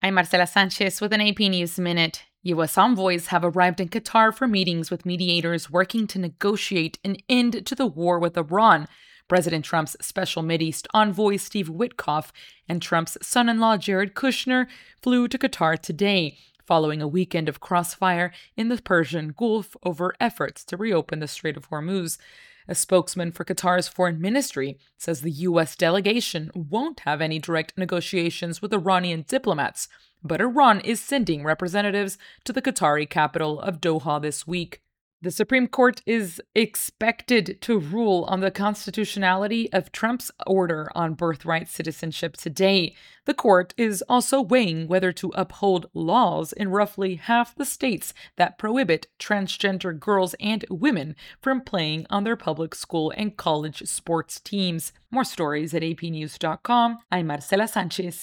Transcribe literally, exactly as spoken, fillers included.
I'm Marcela Sanchez with an A P News Minute. U S envoys have arrived in Qatar for meetings with mediators working to negotiate an end to the war with Iran. President Trump's special Mideast envoy Steve Witkoff and Trump's son-in-law Jared Kushner flew to Qatar today, following a weekend of crossfire in the Persian Gulf over efforts to reopen the Strait of Hormuz. A spokesman for Qatar's foreign ministry says the U S delegation won't have any direct negotiations with Iranian diplomats, but Iran is sending representatives to the Qatari capital of Doha this week. The Supreme Court is expected to rule on the constitutionality of Trump's order on birthright citizenship today. The court is also weighing whether to uphold laws in roughly half the states that prohibit transgender girls and women from playing on their public school and college sports teams. More stories at a p news dot com. I'm Marcela Sanchez.